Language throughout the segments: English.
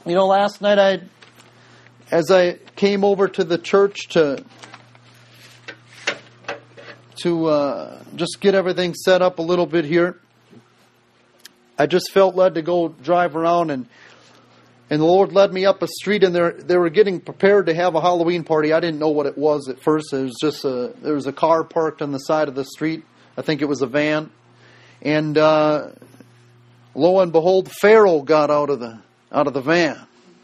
Last night as I came over to the church to just get everything set up a little bit here, I just felt led to go drive around, and the Lord led me up a street, and they were getting prepared to have a Halloween party. I didn't know what it was at first. It was just there was a car parked on the side of the street. I think it was a van, and lo and behold, Pharaoh got out of the van.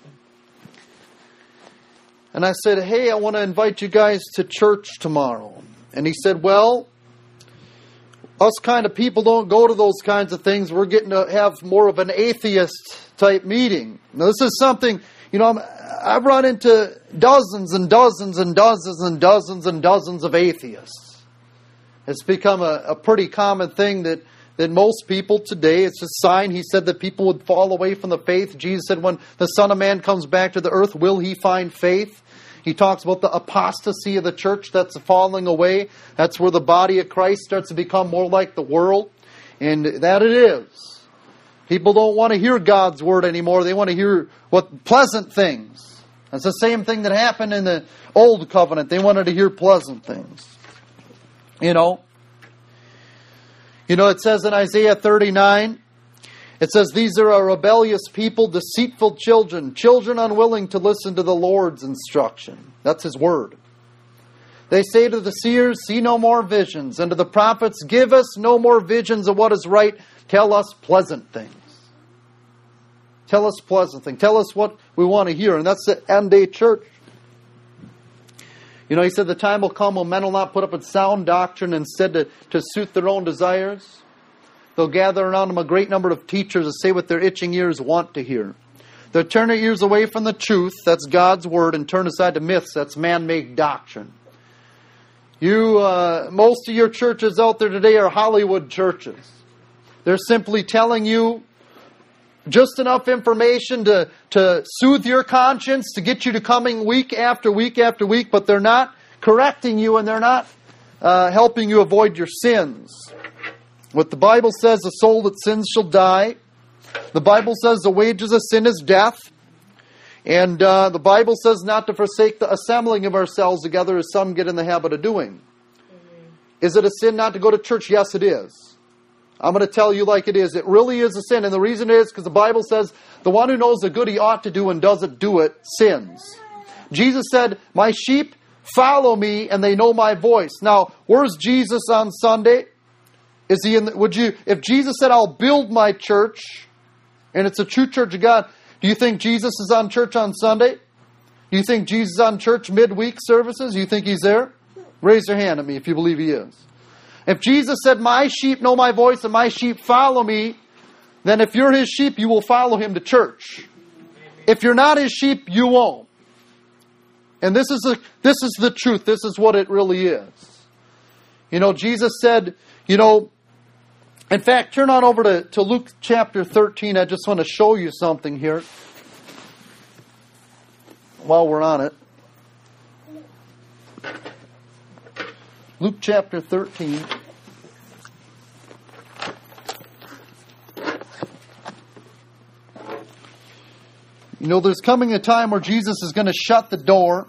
And I said, "Hey, I want to invite you guys to church tomorrow." And he said, "Well, us kind of people don't go to those kinds of things. We're getting to have more of an atheist type meeting." Now, this is something, I've run into dozens and dozens and dozens and dozens and dozens of atheists. It's become a pretty common thing that most people today, it's a sign. He said that people would fall away from the faith. Jesus said, when the Son of Man comes back to the earth, will he find faith? He talks about the apostasy of the church that's falling away. That's where the body of Christ starts to become more like the world. And that it is. People don't want to hear God's word anymore. They want to hear pleasant things. That's the same thing that happened in the old covenant. They wanted to hear pleasant things. It says in Isaiah 39, it says, "These are a rebellious people, deceitful children, children unwilling to listen to the Lord's instruction." That's His word. "They say to the seers, see no more visions, and to the prophets, give us no more visions of what is right. Tell us pleasant things." Tell us pleasant things. Tell us what we want to hear. And that's the end day church. He said the time will come when men will not put up with sound doctrine, instead to suit their own desires. They'll gather around them a great number of teachers to say what their itching ears want to hear. They'll turn their ears away from the truth, that's God's word, and turn aside to myths, that's man-made doctrine. Most of your churches out there today are Hollywood churches. They're simply telling you just enough information to soothe your conscience, to get you to coming week after week after week, but they're not correcting you, and they're not helping you avoid your sins. What the Bible says, the soul that sins shall die. The Bible says the wages of sin is death. And the Bible says not to forsake the assembling of ourselves together, as some get in the habit of doing. Is it a sin not to go to church? Yes, it is. I'm going to tell you like it is. It really is a sin. And the reason is because the Bible says the one who knows the good he ought to do and doesn't do it sins. Jesus said, "My sheep follow me and they know my voice." Now, where's Jesus on Sunday? Is he if Jesus said, "I'll build my church," and it's a true church of God, do you think Jesus is on church on Sunday? Do you think Jesus is on church midweek services? Do you think He's there? Raise your hand at me if you believe He is. If Jesus said, "My sheep know my voice and my sheep follow me," then if you're His sheep, you will follow Him to church. If you're not His sheep, you won't. And this is the truth. This is what it really is. Jesus said, in fact, turn on over to Luke chapter 13. I just want to show you something here while we're on it. Luke chapter 13. There's coming a time where Jesus is going to shut the door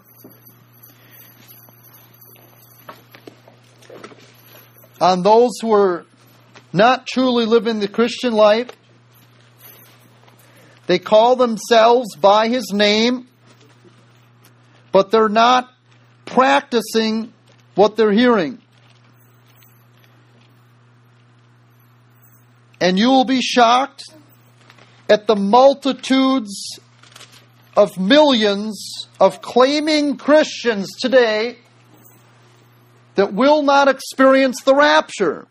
on those who are not truly living the Christian life. They call themselves by His name, but they're not practicing what they're hearing. And you will be shocked at the multitudes of millions of claiming Christians today that will not experience the rapture.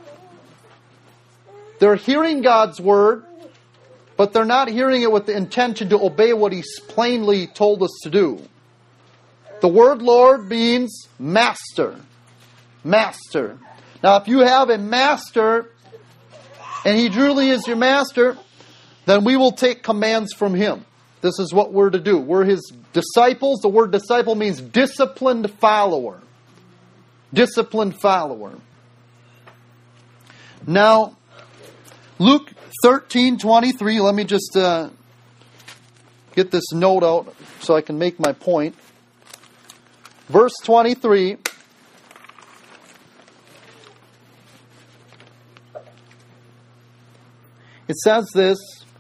They're hearing God's word, but they're not hearing it with the intention to obey what He's plainly told us to do. The word Lord means master. Master. Now, if you have a master, and He truly is your master, then we will take commands from Him. This is what we're to do. We're His disciples. The word disciple means disciplined follower. Disciplined follower. Now, Luke 13:23. Let me just get this note out so I can make my point. Verse 23. It says this.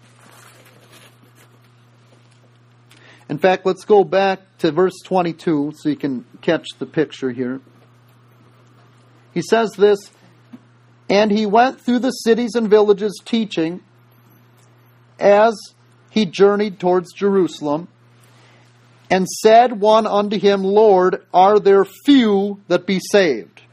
In fact, let's go back to verse 22 so you can catch the picture here. He says this, "And he went through the cities and villages teaching as he journeyed towards Jerusalem. And said one unto him, Lord, are there few that be saved?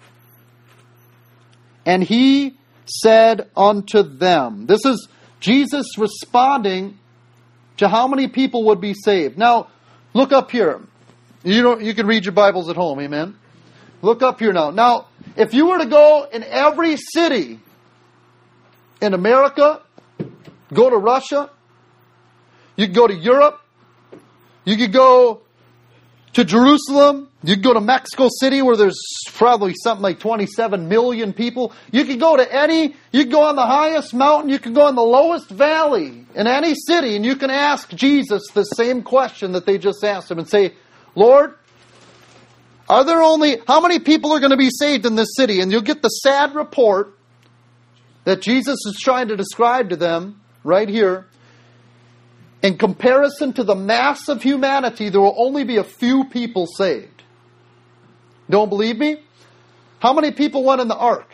And he said unto them," this is Jesus responding to how many people would be saved. Now, look up here. You can read your Bibles at home, amen? Look up here now. Now, if you were to go in every city in America, go to Russia, you could go to Europe, you could go to Jerusalem, you could go to Mexico City where there's probably something like 27 million people. You could go on the highest mountain, you could go in the lowest valley in any city, and you can ask Jesus the same question that they just asked him and say, Lord, how many people are going to be saved in this city? And you'll get the sad report that Jesus is trying to describe to them right here. In comparison to the mass of humanity, there will only be a few people saved. Don't believe me? How many people went in the ark?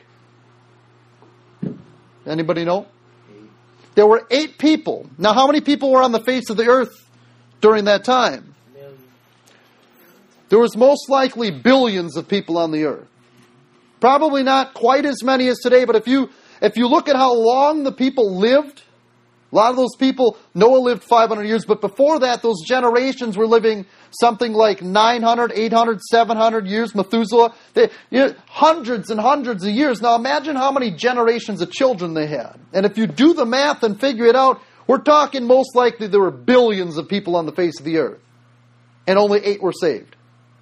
Anybody know? 8. There were 8 people. Now, how many people were on the face of the earth during that time? Million. There was most likely billions of people on the earth. Probably not quite as many as today, but if you look at how long the people lived, a lot of those people, Noah lived 500 years, but before that, those generations were living something like 900, 800, 700 years. Methuselah, hundreds and hundreds of years. Now imagine how many generations of children they had. And if you do the math and figure it out, we're talking most likely there were billions of people on the face of the earth. And only 8 were saved.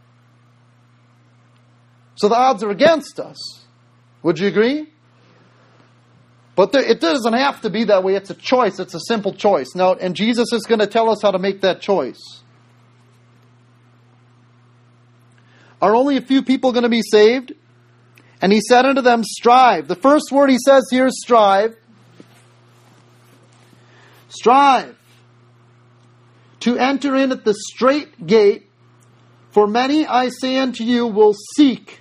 So the odds are against us. Would you agree? But it doesn't have to be that way. It's a choice. It's a simple choice. Now, and Jesus is going to tell us how to make that choice. Are only a few people going to be saved? And he said unto them, strive. The first word he says here is strive. Strive to enter in at the strait gate, for many, I say unto you, will seek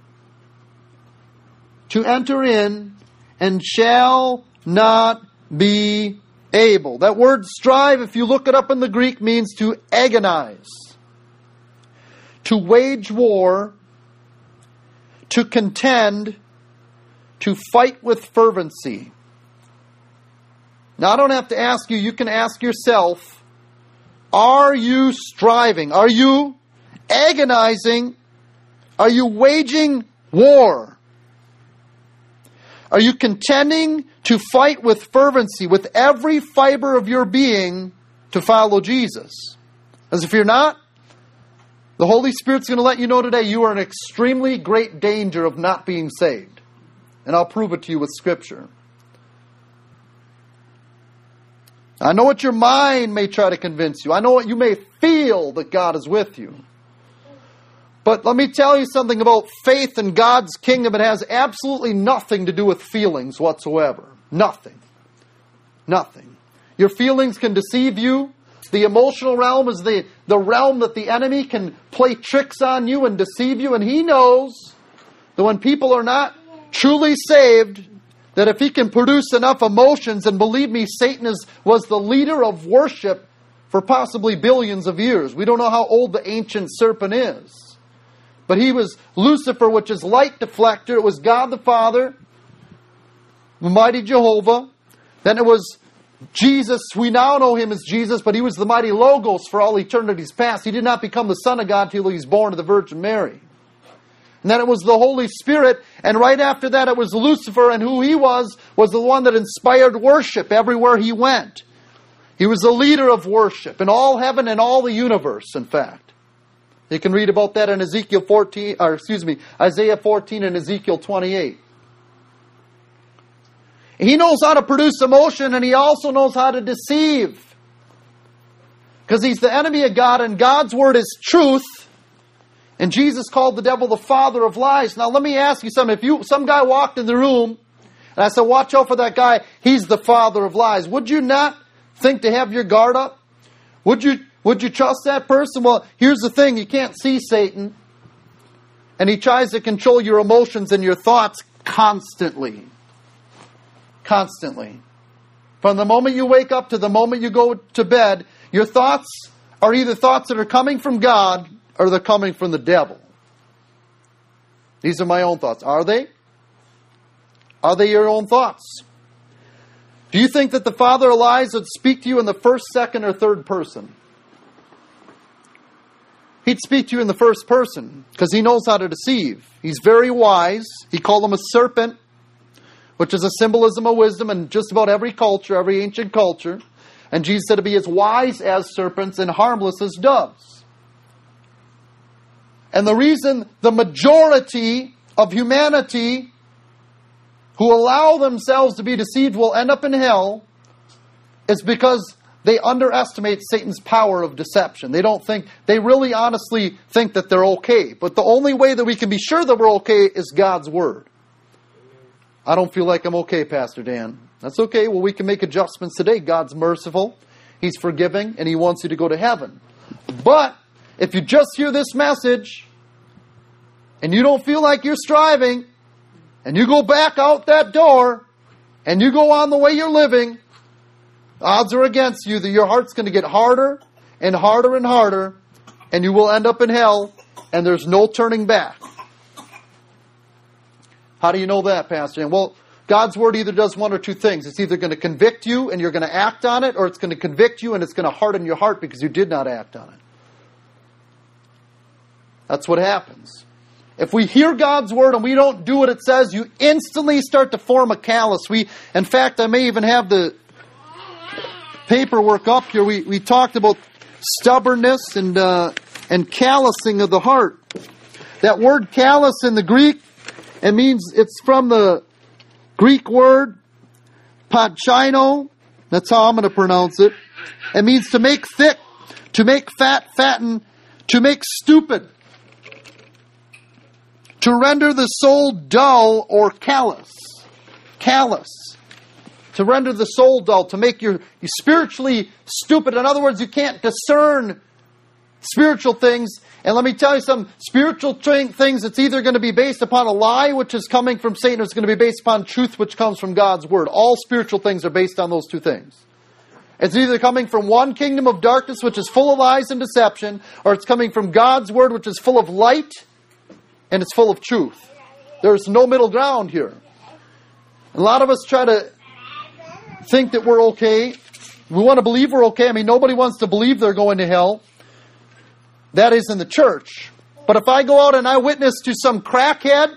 to enter in, and shall not be able. That word strive, if you look it up in the Greek, means to agonize, to wage war, to contend, to fight with fervency. Now, I don't have to ask you, you can ask yourself, are you striving? Are you agonizing? Are you waging war? Are you contending to fight with fervency, with every fiber of your being, to follow Jesus? As if you're not, the Holy Spirit's going to let you know today you are in extremely great danger of not being saved. And I'll prove it to you with Scripture. I know what your mind may try to convince you. I know what you may feel that God is with you. But let me tell you something about faith in God's kingdom. It has absolutely nothing to do with feelings whatsoever. Nothing. Nothing. Your feelings can deceive you. The emotional realm is the realm that the enemy can play tricks on you and deceive you. And he knows that when people are not truly saved, that if he can produce enough emotions, and believe me, Satan was the leader of worship for possibly billions of years. We don't know how old the ancient serpent is. But he was Lucifer, which is light deflector. It was God the Father, the mighty Jehovah. Then it was Jesus. We now know him as Jesus, but he was the mighty Logos for all eternities past. He did not become the Son of God till he was born of the Virgin Mary. And then it was the Holy Spirit. And right after that it was Lucifer. And who he was the one that inspired worship everywhere he went. He was the leader of worship in all heaven and all the universe, in fact. You can read about that in Isaiah 14 and Ezekiel 28. He knows how to produce emotion, and he also knows how to deceive. Because he's the enemy of God, and God's word is truth. And Jesus called the devil the father of lies. Now let me ask you something. If some guy walked in the room, and I said, watch out for that guy, he's the father of lies, would you not think to have your guard up? Would you trust that person? Well, here's the thing. You can't see Satan. And he tries to control your emotions and your thoughts constantly. Constantly. From the moment you wake up to the moment you go to bed, your thoughts are either thoughts that are coming from God or they're coming from the devil. These are my own thoughts. Are they? Are they your own thoughts? Do you think that the father of lies would speak to you in the first, second, or third person? He'd speak to you in the first person because he knows how to deceive. He's very wise. He called him a serpent, which is a symbolism of wisdom in just about every culture, every ancient culture. And Jesus said to be as wise as serpents and harmless as doves. And the reason the majority of humanity who allow themselves to be deceived will end up in hell is because they underestimate Satan's power of deception. They really honestly think that they're okay. But the only way that we can be sure that we're okay is God's word. I don't feel like I'm okay, Pastor Dan. That's okay. Well, we can make adjustments today. God's merciful. He's forgiving, and He wants you to go to heaven. But if you just hear this message and you don't feel like you're striving, and you go back out that door, and you go on the way you're living, odds are against you that your heart's going to get harder and harder and harder, and you will end up in hell, and there's no turning back. How do you know that, Pastor? Well, God's word either does one or two things. It's either going to convict you and you're going to act on it, or it's going to convict you and it's going to harden your heart because you did not act on it. That's what happens. If we hear God's word and we don't do what it says, you instantly start to form a callus. In fact, I may even have the paperwork up here. We talked about stubbornness and callousing of the heart. That word callous in the Greek, it's from the Greek word pachino. That's how I'm going to pronounce it. It means to make thick, to make fat, fatten, to make stupid. To render the soul dull or callous. Callous. To render the soul dull. To make you spiritually stupid. In other words, you can't discern spiritual things. And let me tell you some spiritual things, it's either going to be based upon a lie, which is coming from Satan, or it's going to be based upon truth, which comes from God's word. All spiritual things are based on those two things. It's either coming from one kingdom of darkness, which is full of lies and deception, or it's coming from God's word, which is full of light, and it's full of truth. There's no middle ground here. A lot of us try to think that we're okay. We want to believe we're okay. Nobody wants to believe they're going to hell. That is in the church. But if I go out and I witness to some crackhead,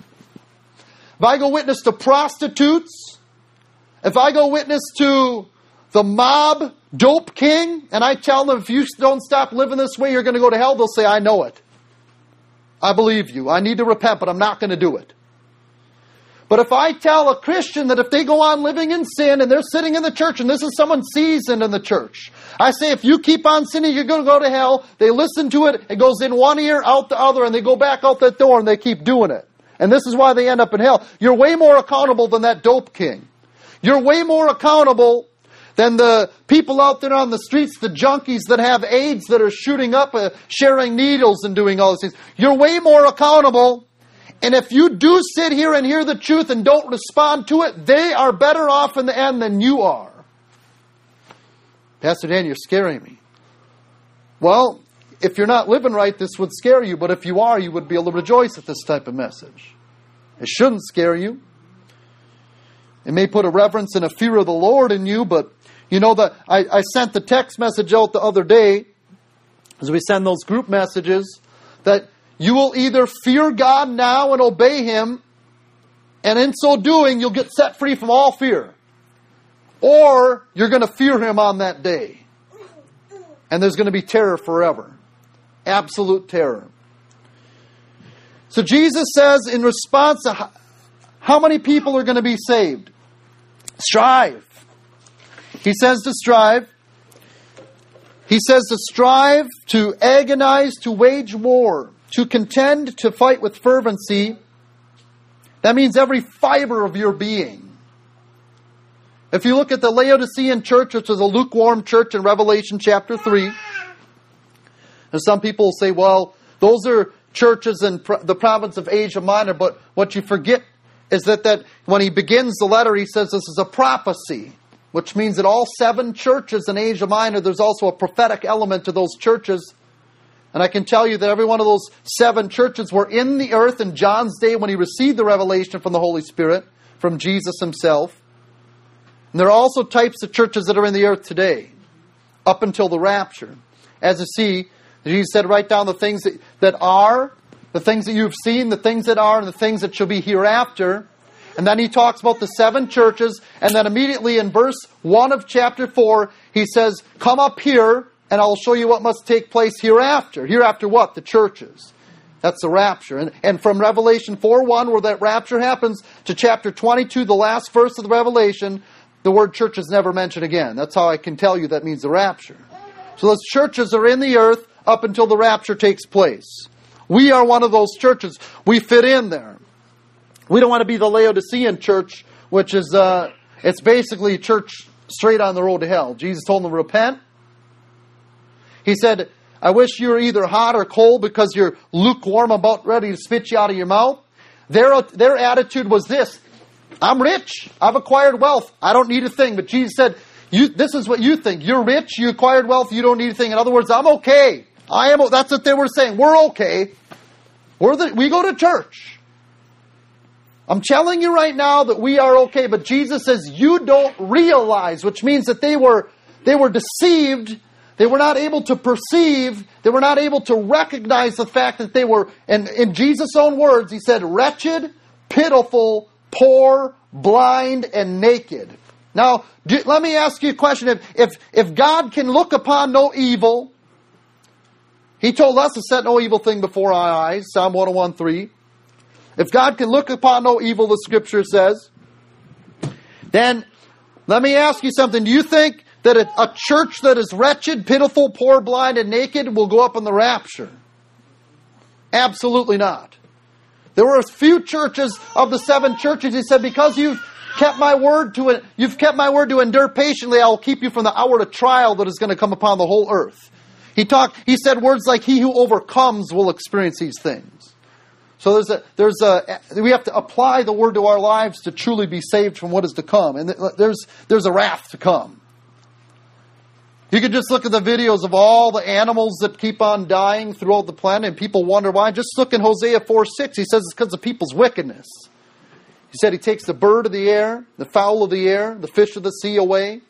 if I go witness to prostitutes, if I go witness to the mob dope king, and I tell them, if you don't stop living this way, you're going to go to hell, they'll say, I know it. I believe you. I need to repent, but I'm not going to do it. But if I tell a Christian that if they go on living in sin and they're sitting in the church, and this is someone seasoned in the church, I say if you keep on sinning, you're going to go to hell. They listen to it. It goes in one ear, out the other, and they go back out that door and they keep doing it. And this is why they end up in hell. You're way more accountable than that dope king. You're way more accountable than the people out there on the streets, the junkies that have AIDS that are shooting up, sharing needles and doing all those things. You're way more accountable. And if you do sit here and hear the truth and don't respond to it, they are better off in the end than you are. Pastor Dan, you're scaring me. Well, if you're not living right, this would scare you. But if you are, you would be able to rejoice at this type of message. It shouldn't scare you. It may put a reverence and a fear of the Lord in you, but you know that I sent the text message out the other day, as we send those group messages, that you will either fear God now and obey Him, and in so doing, you'll get set free from all fear. Or you're going to fear Him on that day. And there's going to be terror forever. Absolute terror. So Jesus says in response to how many people are going to be saved? Strive. He says to strive. He says to strive, to agonize, to wage war, to contend, to fight with fervency. That means every fiber of your being. If you look at the Laodicean church, which is a lukewarm church in Revelation chapter 3, and some people say, well, those are churches in the province of Asia Minor, but what you forget is that when he begins the letter, he says this is a prophecy, which means that all 7 churches in Asia Minor, there's also a prophetic element to those churches. And I can tell you that every one of those 7 churches were in the earth in John's day when he received the revelation from the Holy Spirit, from Jesus himself. And there are also types of churches that are in the earth today, up until the rapture. As you see, Jesus said, write down the things that are, the things that you've seen, the things that are, and the things that shall be hereafter. And then he talks about the 7 churches, and then immediately in verse 1 of chapter 4, he says, come up here, and I'll show you what must take place hereafter. Hereafter what? The churches. That's the rapture. And from Revelation 4:1, where that rapture happens, to chapter 22, the last verse of the Revelation, the word church is never mentioned again. That's how I can tell you that means the rapture. So those churches are in the earth up until the rapture takes place. We are one of those churches. We fit in there. We don't want to be the Laodicean church, which is, it's basically a church straight on the road to hell. Jesus told them to repent. He said, I wish you were either hot or cold because you're lukewarm, about ready to spit you out of your mouth. Their attitude was this: I'm rich. I've acquired wealth. I don't need a thing. But Jesus said, this is what you think. You're rich. You acquired wealth. You don't need a thing. In other words, I'm okay. That's what they were saying. We're okay. We go to church. I'm telling you right now that we are okay. But Jesus says, you don't realize, which means that they were deceived. They were not able to perceive. They were not able to recognize the fact that they were, and in Jesus' own words, he said, wretched, pitiful, poor, blind, and naked. Now, let me ask you a question. If God can look upon no evil, he told us to set no evil thing before our eyes, Psalm 101:3. If God can look upon no evil, the Scripture says, then let me ask you something. Do you think that a church that is wretched, pitiful, poor, blind, and naked will go up in the rapture? Absolutely not. There were a few churches of the 7 churches, he said, because you've kept my word to endure patiently, I will keep you from the hour of trial that is going to come upon the whole earth. He said words like, he who overcomes will experience these things. So we have to apply the word to our lives to truly be saved from what is to come. And there's a wrath to come. You could just look at the videos of all the animals that keep on dying throughout the planet, and people wonder why. Just look in Hosea 4:6. He says it's because of people's wickedness. He said he takes the bird of the air, the fowl of the air, the fish of the sea away.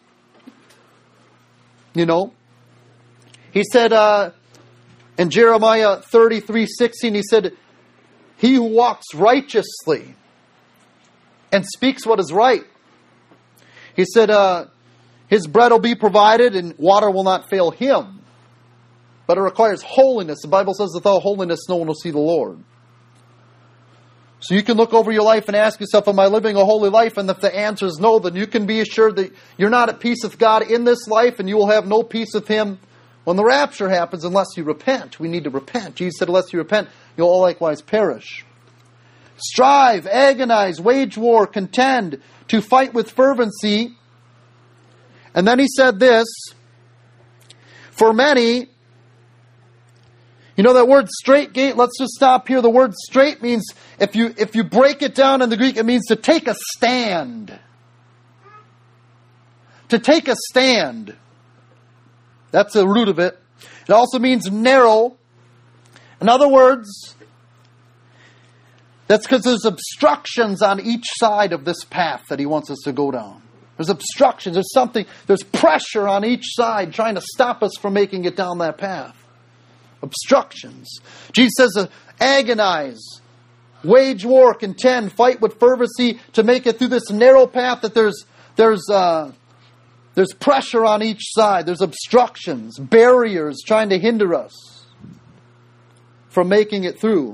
You know. He said in Jeremiah 33:16, he said, he who walks righteously and speaks what is right. He said, his bread will be provided and water will not fail him. But it requires holiness. The Bible says without holiness no one will see the Lord. So you can look over your life and ask yourself, am I living a holy life? And if the answer is no, then you can be assured that you're not at peace with God in this life, and you will have no peace with Him when the rapture happens unless you repent. We need to repent. Jesus said, unless you repent, you'll all likewise perish. Strive, agonize, wage war, contend, to fight with fervency. And then he said this, for many, you know that word straight gate, let's just stop here. The word straight means, if you break it down in the Greek, it means to take a stand. To take a stand. That's the root of it. It also means narrow. In other words, that's because there's obstructions on each side of this path that he wants us to go down. There's obstructions. There's pressure on each side trying to stop us from making it down that path. Obstructions. Jesus says, agonize, wage war, contend, fight with fervency to make it through this narrow path that there's pressure on each side. There's obstructions, barriers trying to hinder us from making it through.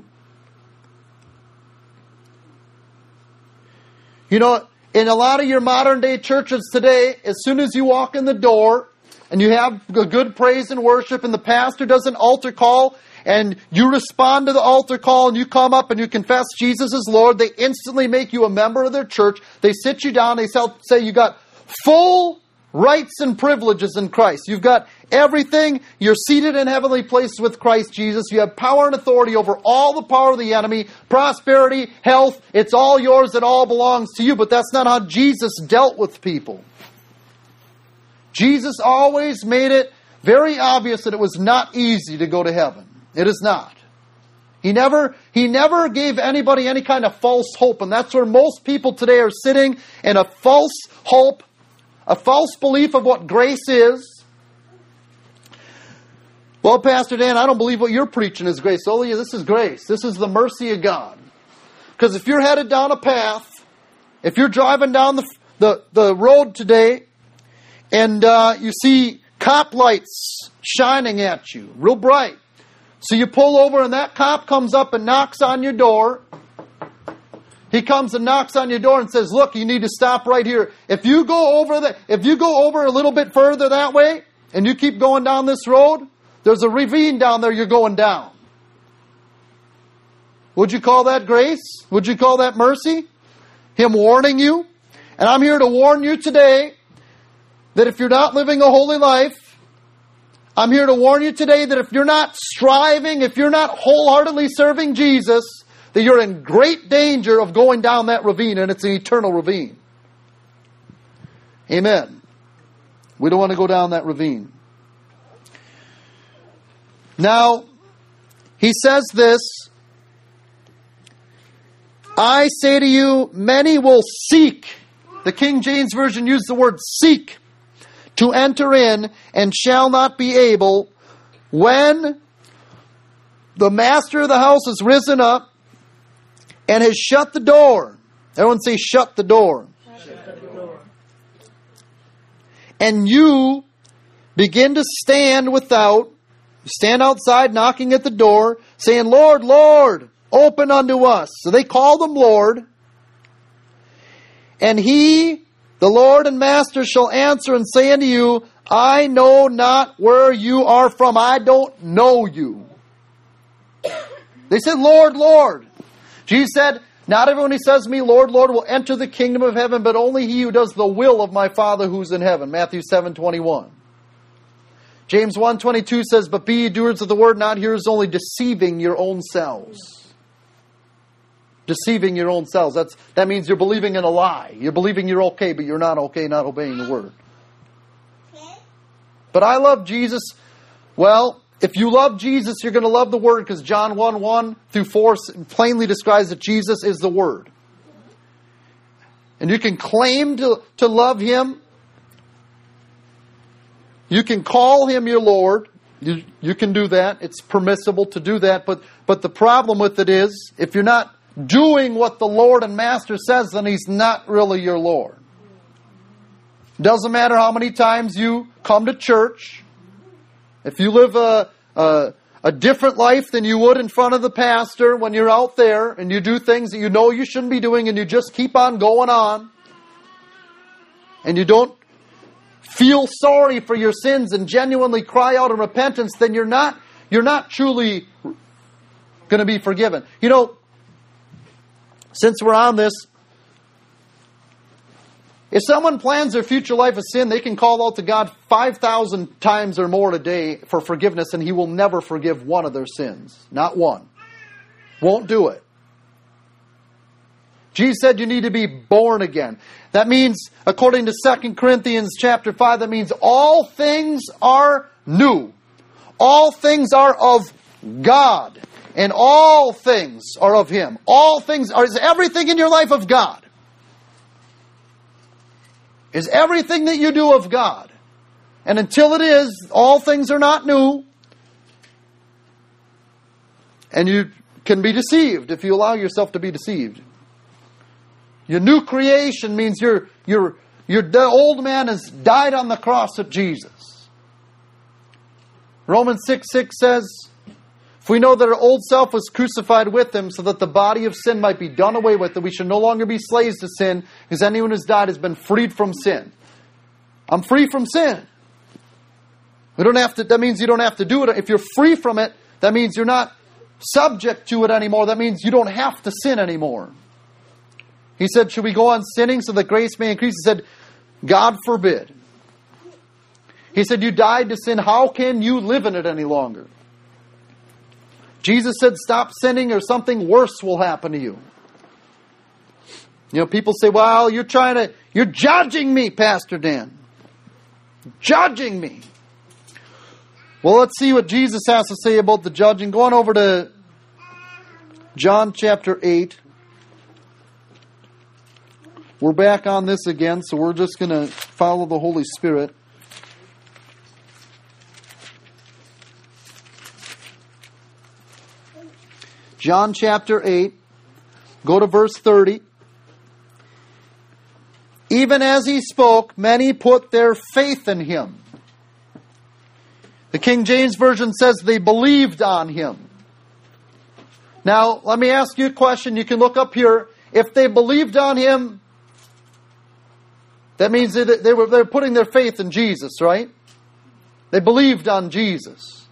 You know, in a lot of your modern day churches today, as soon as you walk in the door, and you have a good praise and worship, and the pastor does an altar call, and you respond to the altar call, and you come up and you confess Jesus as Lord, they instantly make you a member of their church. They sit you down. They say you got full rights and privileges in Christ. You've got everything. You're seated in heavenly places with Christ Jesus. You have power and authority over all the power of the enemy, prosperity, health. It's all yours. It all belongs to you. But that's not how Jesus dealt with people. Jesus always made it very obvious that it was not easy to go to heaven. It is not. He never gave anybody any kind of false hope. And that's where most people today are sitting, in a false hope, a false belief of what grace is. Well, Pastor Dan, I don't believe what you're preaching is grace. Oh, yeah, this is grace. This is the mercy of God. Because if you're headed down a path, if you're driving down the road today, and you see cop lights shining at you, real bright. So you pull over and that cop comes up and knocks on your door. He comes and knocks on your door and says, look, you need to stop right here. If you go over a little bit further that way, and you keep going down this road, there's a ravine down there you're going down. Would you call that grace? Would you call that mercy? Him warning you? And I'm here to warn you today that if you're not living a holy life, I'm here to warn you today that if you're not striving, if you're not wholeheartedly serving Jesus, that you're in great danger of going down that ravine, and it's an eternal ravine. Amen. We don't want to go down that ravine. Now, he says this, I say to you, many will seek. The King James Version used the word seek to enter in, and shall not be able, when the master of the house has risen up and has shut the door. Everyone say, shut the door. Shut the door. And you begin to stand outside knocking at the door, saying, Lord, Lord, open unto us. So they call them Lord. And he, the Lord and Master, shall answer and say unto you, I know not where you are from. I don't know you. They said, Lord, Lord. Jesus said, not everyone who says to me, Lord, Lord, will enter the kingdom of heaven, but only he who does the will of my Father who's in heaven. Matthew 7:21. James 1:22 says, but be ye doers of the word, not hearers only, deceiving your own selves. Deceiving your own selves. That means you're believing in a lie. You're believing you're okay, but you're not okay, not obeying the word. But I love Jesus. Well, if you love Jesus, you're going to love the word, because John 1:1-4 plainly describes that Jesus is the word. And you can claim to love him. You can call him your Lord. You can do that. It's permissible to do that. But the problem with it is, if you're not doing what the Lord and Master says, then he's not really your Lord. Doesn't matter how many times you come to church. If you live a different life than you would in front of the pastor when you're out there, and you do things that you know you shouldn't be doing, and you just keep on going on, and you don't feel sorry for your sins and genuinely cry out in repentance, then you're not truly going to be forgiven. You know, since we're on this, if someone plans their future life of sin, they can call out to God 5,000 times or more a day for forgiveness, and he will never forgive one of their sins. Not one. Won't do it. Jesus said you need to be born again. That means, according to 2 Corinthians chapter 5, that means all things are new. All things are of God. And all things are of him. All things is everything in your life of God. Is everything that you do of God. And until it is, all things are not new. And you can be deceived if you allow yourself to be deceived. Your new creation means the old man has died on the cross of Jesus. Romans 6:6 says, if we know that our old self was crucified with him so that the body of sin might be done away with, that we should no longer be slaves to sin, because anyone who has died has been freed from sin. I'm free from sin. That means you don't have to do it. If you're free from it, that means you're not subject to it anymore. That means you don't have to sin anymore. He said, should we go on sinning so that grace may increase? He said, God forbid. He said, you died to sin. How can you live in it any longer? Jesus said, stop sinning or something worse will happen to you. You know, people say, well, you're judging me, Pastor Dan. Judging me. Well, let's see what Jesus has to say about the judging. Go on over to John chapter 8. We're back on this again, so we're just going to follow the Holy Spirit. John chapter 8, go to verse 30. Even as he spoke, many put their faith in him. The King James Version says they believed on him. Now, let me ask you a question. You can look up here. If they believed on him, that means they're putting their faith in Jesus, right? They believed on Jesus.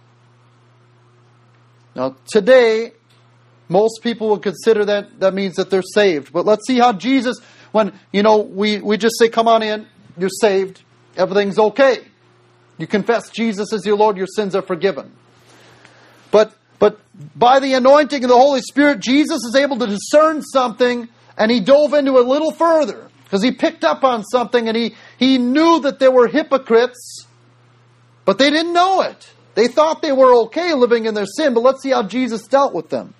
Now, today, most people would consider that means that they're saved. But let's see how Jesus, when, we just say, come on in, you're saved, everything's okay. You confess Jesus as your Lord, your sins are forgiven. But by the anointing of the Holy Spirit, Jesus is able to discern something, and he dove into it a little further. Because he picked up on something, and he knew that there were hypocrites, but they didn't know it. They thought they were okay living in their sin, but let's see how Jesus dealt with them.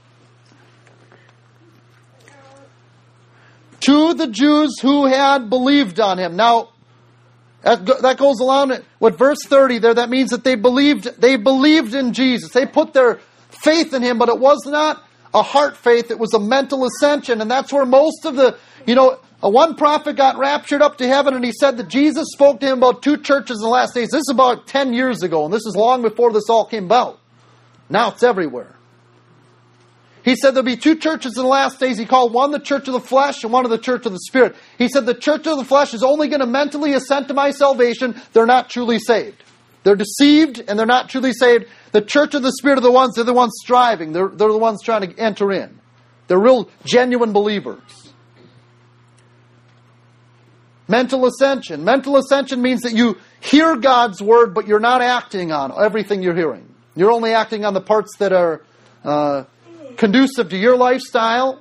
To the Jews who had believed on him. Now, that goes along with verse 30 there. That means that they believed in Jesus. They put their faith in him, but it was not a heart faith. It was a mental ascension. And that's where most of the, one prophet got raptured up to heaven, and he said that Jesus spoke to him about two churches in the last days. This is about 10 years ago, and this is long before this all came about. Now it's everywhere. He said there'll be two churches in the last days. He called one the church of the flesh and one of the church of the spirit. He said the church of the flesh is only going to mentally assent to my salvation. They're not truly saved. They're deceived and they're not truly saved. The church of the spirit are they're the ones striving. They're the ones trying to enter in. They're real, genuine believers. Mental ascension. Mental ascension means that you hear God's word, but you're not acting on everything you're hearing. You're only acting on the parts that are conducive to your lifestyle.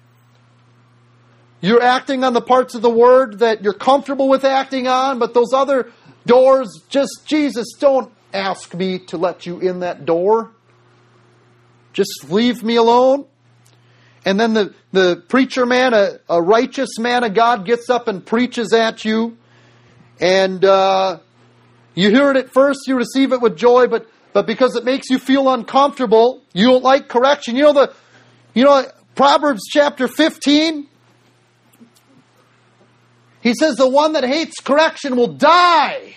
You're acting on the parts of the word that you're comfortable with acting on, but those other doors, Jesus, don't ask me to let you in that door. Just leave me alone. And then the preacher man, a righteous man of God, gets up and preaches at you. And you hear it at first, you receive it with joy, but because it makes you feel uncomfortable, you don't like correction. Proverbs chapter 15, he says the one that hates correction will die.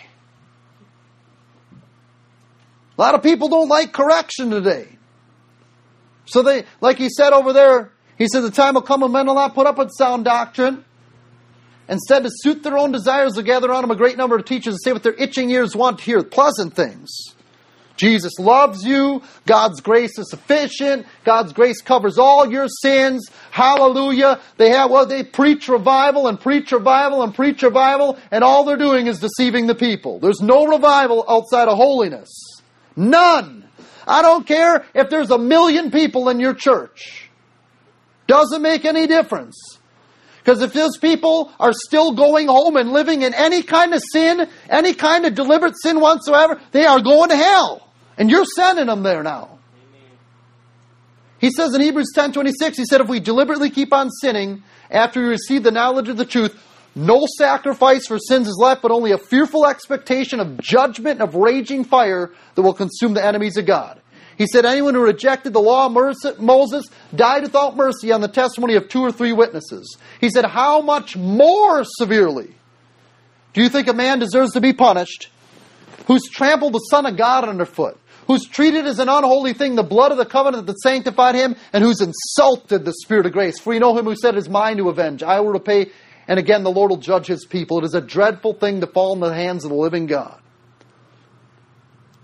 A lot of people don't like correction today. So they, like he said over there, he said the time will come when men will not put up with sound doctrine. Instead, to suit their own desires, they'll gather around them a great number of teachers and say what their itching ears want to hear, pleasant things. Jesus loves you. God's grace is sufficient. God's grace covers all your sins. Hallelujah. They preach revival and preach revival and preach revival, and all they're doing is deceiving the people. There's no revival outside of holiness. None. I don't care if there's 1 million people in your church. Doesn't make any difference. Because if those people are still going home and living in any kind of sin, any kind of deliberate sin whatsoever, they are going to hell. And you're sending them there now. Amen. He says in Hebrews 10:26, he said, if we deliberately keep on sinning after we receive the knowledge of the truth, no sacrifice for sins is left, but only a fearful expectation of judgment of raging fire that will consume the enemies of God. He said anyone who rejected the law of Moses died without mercy on the testimony of 2 or 3 witnesses. He said, how much more severely do you think a man deserves to be punished who's trampled the Son of God underfoot, who's treated as an unholy thing the blood of the covenant that sanctified him, and who's insulted the Spirit of grace? For you know him who said, it is mine to avenge, I will repay, and again the Lord will judge his people. It is a dreadful thing to fall in the hands of the living God.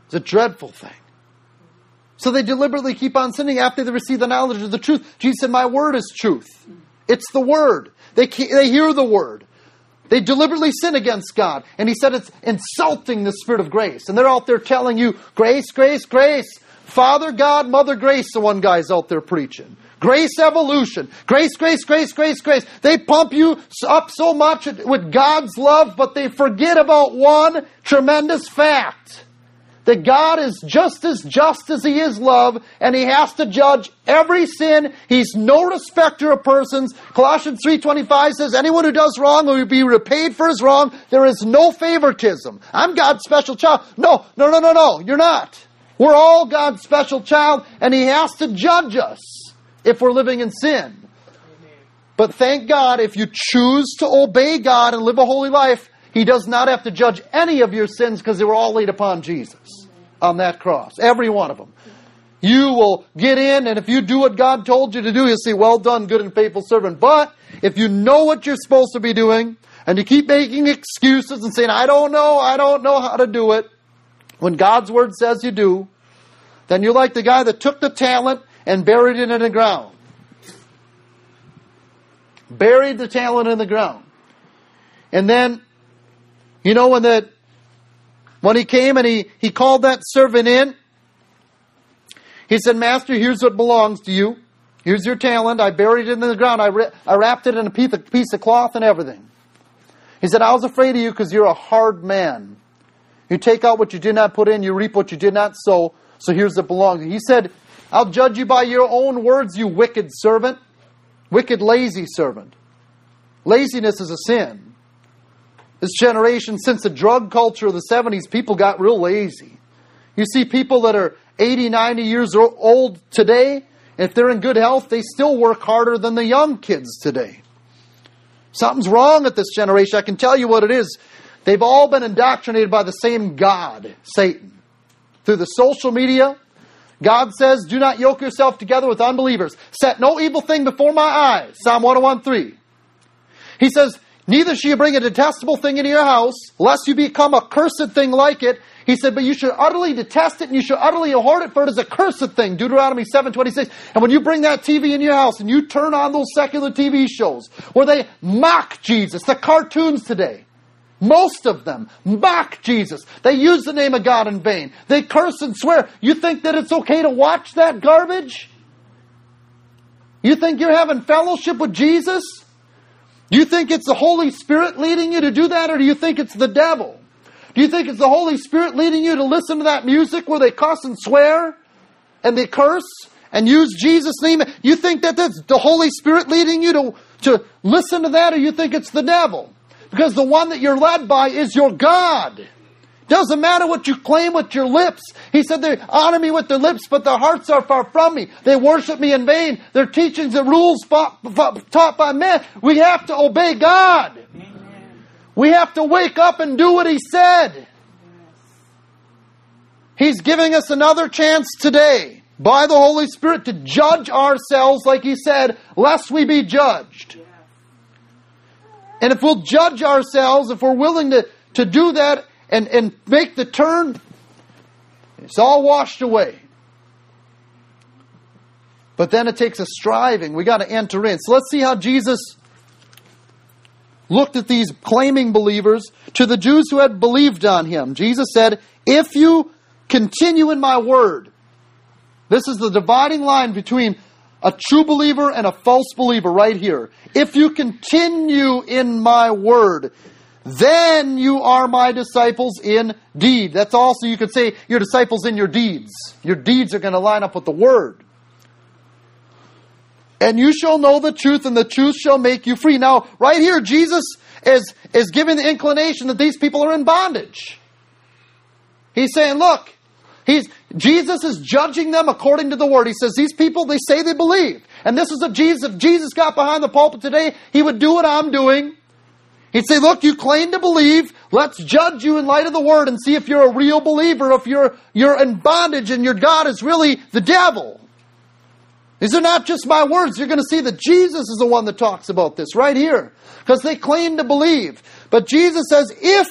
It's a dreadful thing. So they deliberately keep on sinning after they receive the knowledge of the truth. Jesus said, my word is truth. It's the word. They hear the word. They deliberately sin against God. And he said it's insulting the Spirit of grace. And they're out there telling you, grace, grace, grace. Father God, Mother Grace, the one guy's out there preaching. Grace evolution. Grace, grace, grace, grace, grace. They pump you up so much with God's love, but they forget about one tremendous fact. That God is just as He is love, and He has to judge every sin. He's no respecter of persons. Colossians 3:25 says, anyone who does wrong will be repaid for his wrong. There is no favoritism. I'm God's special child. No, you're not. We're all God's special child, and He has to judge us if we're living in sin. But thank God, if you choose to obey God and live a holy life, He does not have to judge any of your sins because they were all laid upon Jesus on that cross. Every one of them. You will get in, and if you do what God told you to do, you'll say, well done, good and faithful servant. But if you know what you're supposed to be doing, and you keep making excuses and saying, I don't know how to do it, when God's word says you do, then you're like the guy that took the talent and buried it in the ground. Buried the talent in the ground. And then, you know, when he came and he called that servant in, he said, Master, here's what belongs to you. Here's your talent. I buried it in the ground. I wrapped it in a piece of cloth and everything. He said, I was afraid of you because you're a hard man. You take out what you did not put in. You reap what you did not sow. So here's what belongs to you. He said, I'll judge you by your own words, you wicked servant. Wicked, lazy servant. Laziness is a sin. This generation, since the drug culture of the 70s, people got real lazy. You see people that are 80, 90 years old today, and if they're in good health, they still work harder than the young kids today. Something's wrong with this generation. I can tell you what it is. They've all been indoctrinated by the same God, Satan. Through the social media, God says, do not yoke yourself together with unbelievers. Set no evil thing before my eyes. Psalm 101:3. He says, neither shall you bring a detestable thing into your house, lest you become a cursed thing like it. He said, but you should utterly detest it, and you should utterly abhor it, for it is a cursed thing. Deuteronomy 7:26. And when you bring that TV in your house, and you turn on those secular TV shows, where they mock Jesus, the cartoons today, most of them mock Jesus. They use the name of God in vain. They curse and swear. You think that it's okay to watch that garbage? You think you're having fellowship with Jesus? Do you think it's the Holy Spirit leading you to do that, or do you think it's the devil? Do you think it's the Holy Spirit leading you to listen to that music where they cuss and swear and they curse and use Jesus' name? You think that that's the Holy Spirit leading you to listen to that, or you think it's the devil? Because the one that you're led by is your God. Doesn't matter what you claim with your lips. He said they honor me with their lips, but their hearts are far from me. They worship me in vain. Their teachings and rules taught by men. We have to obey God. Amen. We have to wake up and do what He said. He's giving us another chance today by the Holy Spirit to judge ourselves, like He said, lest we be judged. And if we'll judge ourselves, if we're willing to do that and make the turn, it's all washed away. But then it takes a striving. We got to enter in. So let's see how Jesus looked at these claiming believers. To the Jews who had believed on Him, Jesus said, if you continue in my word. This is the dividing line between a true believer and a false believer right here. If you continue in my word, then you are my disciples indeed. That's also, you could say, your disciples in your deeds. Your deeds are going to line up with the word. And you shall know the truth, and the truth shall make you free. Now, right here, Jesus is giving the inclination that these people are in bondage. He's saying, look, Jesus is judging them according to the word. He says, these people, they say they believe. And this is what Jesus, if Jesus got behind the pulpit today, He would do what I'm doing. He'd say, look, you claim to believe. Let's judge you in light of the word and see if you're a real believer, if you're in bondage and your God is really the devil. These are not just my words. You're going to see that Jesus is the one that talks about this right here. Because they claim to believe. But Jesus says, if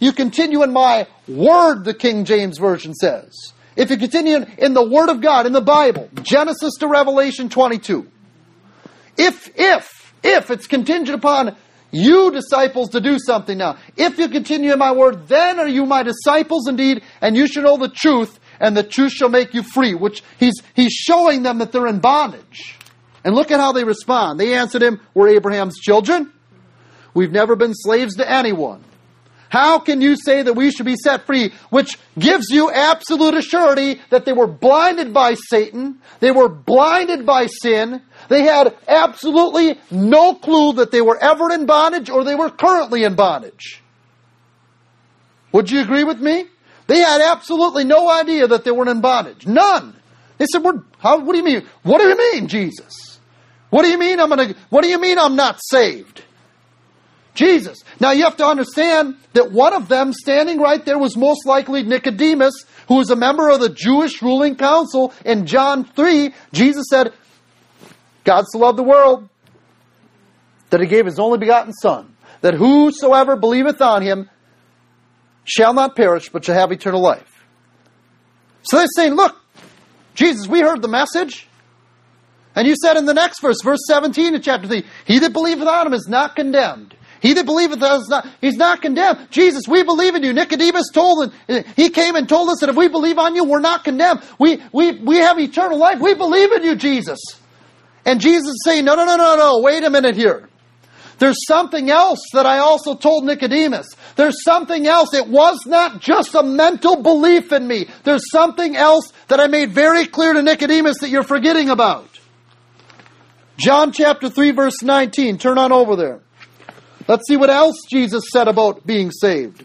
you continue in my word, the King James Version says. If you continue in the Word of God, in the Bible, Genesis to Revelation 22. If it's contingent upon you disciples to do something now. If you continue in my word, then are you my disciples indeed, and you shall know the truth, and the truth shall make you free. Which he's showing them that they're in bondage. And look at how they respond. They answered him, we're Abraham's children. We've never been slaves to anyone. How can you say that we should be set free? Which gives you absolute assurity that they were blinded by Satan. They were blinded by sin. They had absolutely no clue that they were ever in bondage or they were currently in bondage. Would you agree with me? They had absolutely no idea that they were in bondage. None. They said, what do you mean? What do you mean, Jesus? What do you mean I'm not saved? Jesus. Now you have to understand that one of them standing right there was most likely Nicodemus, who was a member of the Jewish ruling council. In John 3, Jesus said, God so loved the world that he gave his only begotten Son, that whosoever believeth on him shall not perish, but shall have eternal life. So they're saying, look, Jesus, we heard the message. And you said in the next verse 17 of chapter 3, he that believeth on him is not condemned. He that believeth is not, he's not condemned. Jesus, we believe in you. Nicodemus he came and told us that if we believe on you, we're not condemned. We have eternal life. We believe in you, Jesus. And Jesus is saying, no, wait a minute here. There's something else that I also told Nicodemus. There's something else. It was not just a mental belief in me. There's something else that I made very clear to Nicodemus that you're forgetting about. John chapter 3 verse 19. Turn on over there. Let's see what else Jesus said about being saved.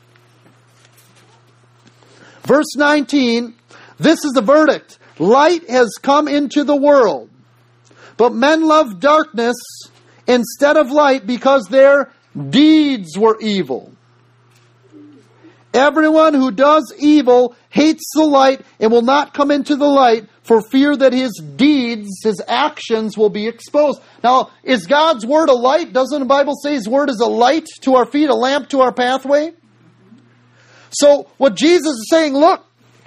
Verse 19, this is the verdict. Light has come into the world, but men love darkness instead of light because their deeds were evil. Everyone who does evil hates the light and will not come into the light for fear that his deeds, his actions will be exposed. Now, is God's word a light? Doesn't the Bible say his word is a light to our feet, a lamp to our pathway? So, what Jesus is saying, look,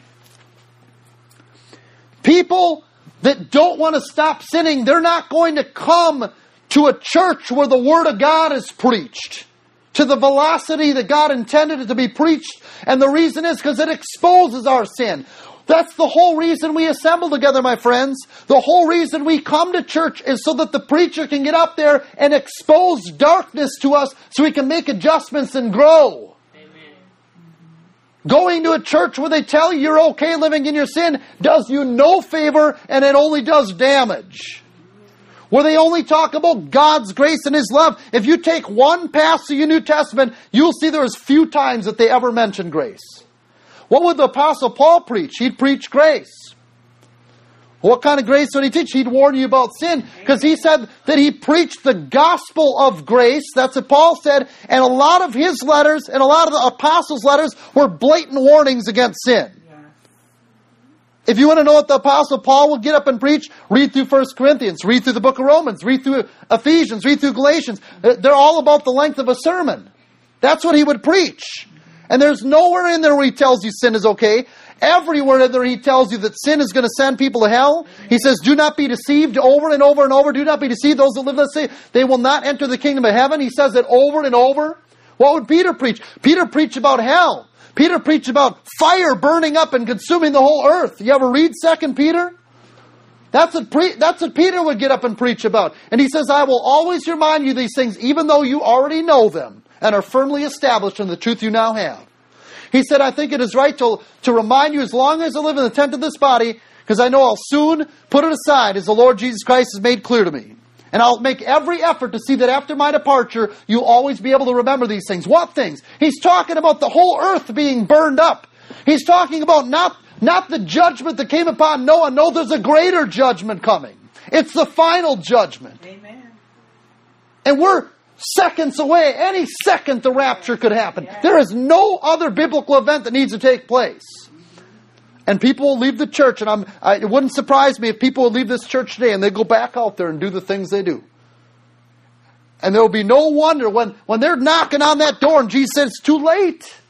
people that don't want to stop sinning, they're not going to come to a church where the word of God is preached to the velocity that God intended it to be preached. And the reason is because it exposes our sin. That's the whole reason we assemble together, my friends. The whole reason we come to church is so that the preacher can get up there and expose darkness to us so we can make adjustments and grow. Amen. Going to a church where they tell you you're okay living in your sin does you no favor, and it only does damage. Where they only talk about God's grace and His love. If you take one passage of your New Testament, you'll see there's few times that they ever mention grace. What would the Apostle Paul preach? He'd preach grace. What kind of grace would he teach? He'd warn you about sin. Because he said that he preached the gospel of grace. That's what Paul said. And a lot of his letters and a lot of the apostles' letters were blatant warnings against sin. If you want to know what the Apostle Paul would get up and preach, read through 1 Corinthians, read through the book of Romans, read through Ephesians, read through Galatians. They're all about the length of a sermon. That's what he would preach. And there's nowhere in there where he tells you sin is okay. Everywhere in there he tells you that sin is going to send people to hell. He says, do not be deceived, over and over and over. Do not be deceived. Those that live that say they will not enter the kingdom of heaven. He says it over and over. What would Peter preach? Peter preached about hell. Peter preached about fire burning up and consuming the whole earth. You ever read 2 Peter? That's what Peter would get up and preach about. And he says, I will always remind you these things, even though you already know them and are firmly established in the truth you now have. He said, I think it is right to remind you as long as I live in the tent of this body, because I know I'll soon put it aside as the Lord Jesus Christ has made clear to me. And I'll make every effort to see that after my departure, you'll always be able to remember these things. What things? He's talking about the whole earth being burned up. He's talking about not the judgment that came upon Noah. No, there's a greater judgment coming. It's the final judgment. Amen. And we're seconds away. Any second the rapture could happen. Yeah. There is no other biblical event that needs to take place. And people will leave the church, and it wouldn't surprise me if people would leave this church today and they go back out there and do the things they do. And there will be no wonder when they're knocking on that door and Jesus says, it's too late.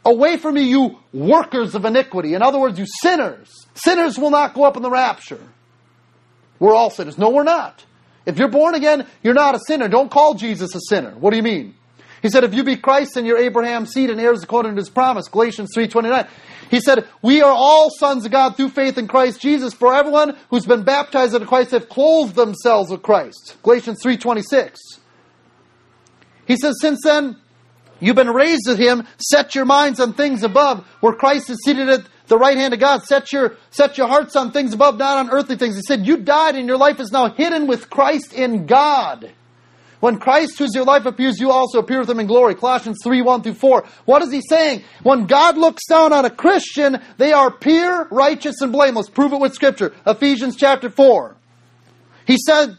Away from me, you workers of iniquity. In other words, you sinners. Sinners will not go up in the rapture. We're all sinners. No, we're not. If you're born again, you're not a sinner. Don't call Jesus a sinner. What do you mean? He said, if you be Christ, then you're Abraham's seed and heirs according to his promise. Galatians 3:29. He said, we are all sons of God through faith in Christ Jesus. For everyone who's been baptized into Christ have clothed themselves with Christ. Galatians 3:26. He says, since then, you've been raised with him. Set your minds on things above, where Christ is seated at the right hand of God. Set your hearts on things above, not on earthly things. He said, you died and your life is now hidden with Christ in God. When Christ, who's your life, appears, you also appear with him in glory. Colossians 3:1-4. What is he saying? When God looks down on a Christian, they are pure, righteous, and blameless. Prove it with Scripture. Ephesians chapter 4. He said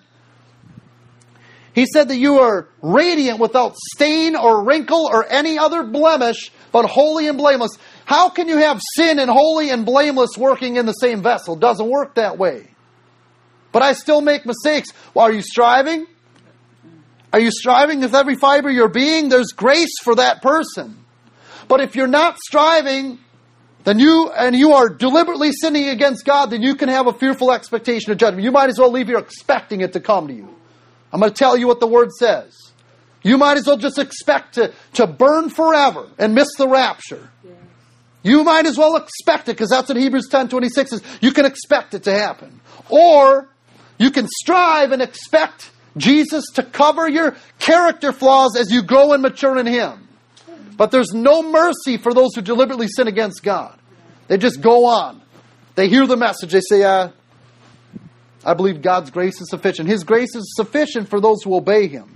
that you are radiant without stain or wrinkle or any other blemish, but holy and blameless. How can you have sin and holy and blameless working in the same vessel? It doesn't work that way. But I still make mistakes. Well, are you striving? Are you striving with every fiber of your being? There's grace for that person. But if you're not striving, then you are deliberately sinning against God, then you can have a fearful expectation of judgment. You might as well leave here expecting it to come to you. I'm going to tell you what the Word says. You might as well just expect to burn forever and miss the rapture. Yes. You might as well expect it, because that's what Hebrews 10:26 is. You can expect it to happen. Or you can strive and expect Jesus to cover your character flaws as you grow and mature in Him. But there's no mercy for those who deliberately sin against God. They just go on. They hear the message. They say, I believe God's grace is sufficient. His grace is sufficient for those who obey Him.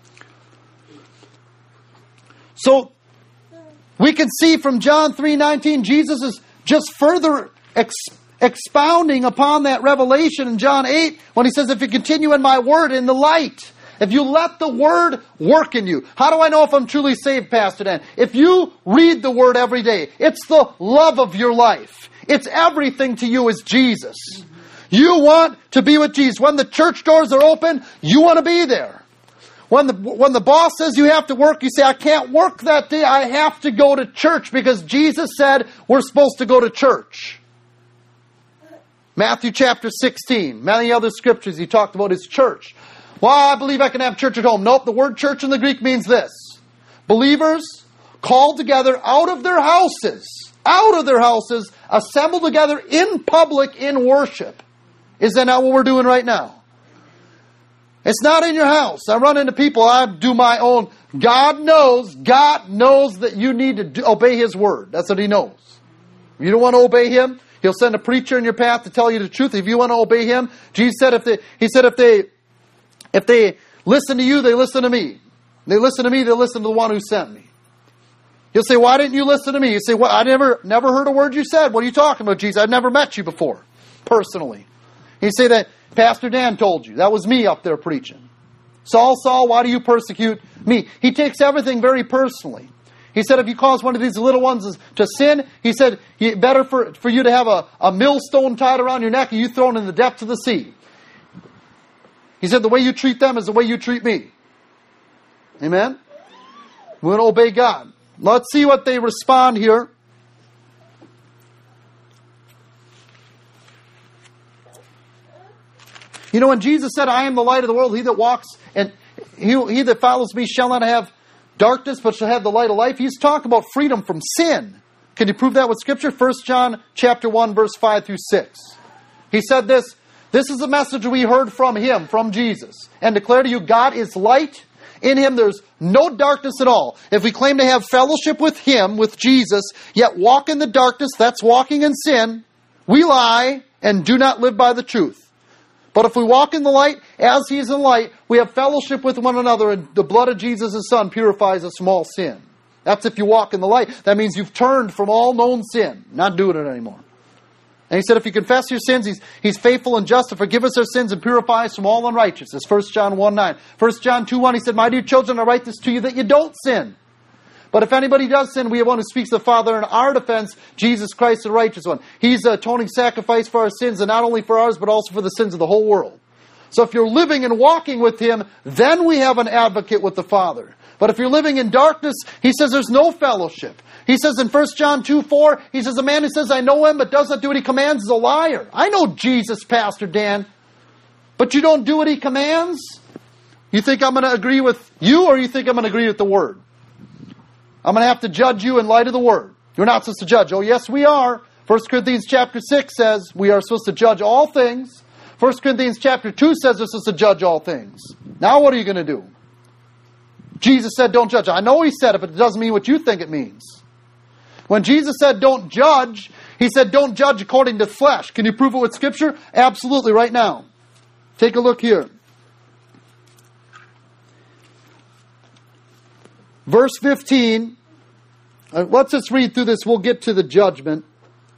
So, we can see from John 3:19, Jesus is just further expounding upon that revelation in John 8, when He says, if you continue in my word, in the light, if you let the word work in you. How do I know if I'm truly saved, Pastor Dan? If you read the word every day, it's the love of your life. It's everything to you is Jesus. You want to be with Jesus. When the church doors are open, you want to be there. When the boss says you have to work, you say, I can't work that day. I have to go to church because Jesus said we're supposed to go to church. Matthew chapter 16, many other scriptures, He talked about His church. Well, I believe I can have church at home. Nope, the word church in the Greek means this. Believers called together out of their houses, assembled together in public in worship. Is that not what we're doing right now? It's not in your house. I run into people, I do my own. God knows that you need to obey His word. That's what He knows. If you don't want to obey Him, He'll send a preacher in your path to tell you the truth. If you want to obey Him, Jesus said, if they listen to you, they listen to me. They listen to me, they listen to the one who sent me. He'll say, why didn't you listen to me? You say, well, I never heard a word you said. What are you talking about, Jesus? I've never met you before, personally. You say that Pastor Dan told you. That was me up there preaching. Saul, Saul, why do you persecute me? He takes everything very personally. He said, if you cause one of these little ones to sin, He said, better for you to have a millstone tied around your neck and you thrown in the depths of the sea. He said, the way you treat them is the way you treat me. Amen? We're going to obey God. Let's see what they respond here. You know, when Jesus said, I am the light of the world, he that walks and he that follows me shall not have darkness, but shall have the light of life. He's talking about freedom from sin. Can you prove that with Scripture? 1 John chapter 1, verse 5-6. He said this is a message we heard from Him, from Jesus, and declare to you, God is light. In Him there's no darkness at all. If we claim to have fellowship with Him, with Jesus, yet walk in the darkness, that's walking in sin, we lie and do not live by the truth. But if we walk in the light, as He is in light, we have fellowship with one another, and the blood of Jesus, His Son, purifies us from all sin. That's if you walk in the light. That means you've turned from all known sin, not doing it anymore. And He said, if you confess your sins, He's faithful and just to forgive us our sins and purify us from all unrighteousness. 1 John 1:9. 1 John 2:1, He said, my dear children, I write this to you that you don't sin. But if anybody does sin, we have one who speaks to the Father in our defense, Jesus Christ, the righteous one. He's the atoning sacrifice for our sins, and not only for ours, but also for the sins of the whole world. So if you're living and walking with Him, then we have an advocate with the Father. But if you're living in darkness, he says there's no fellowship. He says in 1 John 2:4, he says, a man who says, I know him, but does not do what he commands is a liar. I know Jesus, Pastor Dan, but you don't do what he commands? You think I'm going to agree with you, or you think I'm going to agree with the Word? I'm going to have to judge you in light of the Word. You're not supposed to judge. Oh, yes, we are. 1 Corinthians chapter 6 says we are supposed to judge all things. 1 Corinthians chapter 2 says we're supposed to judge all things. Now what are you going to do? Jesus said don't judge. I know he said it, but it doesn't mean what you think it means. When Jesus said don't judge, he said don't judge according to flesh. Can you prove it with Scripture? Absolutely, right now. Take a look here. Verse 15. Let's just read through this. We'll get to the judgment.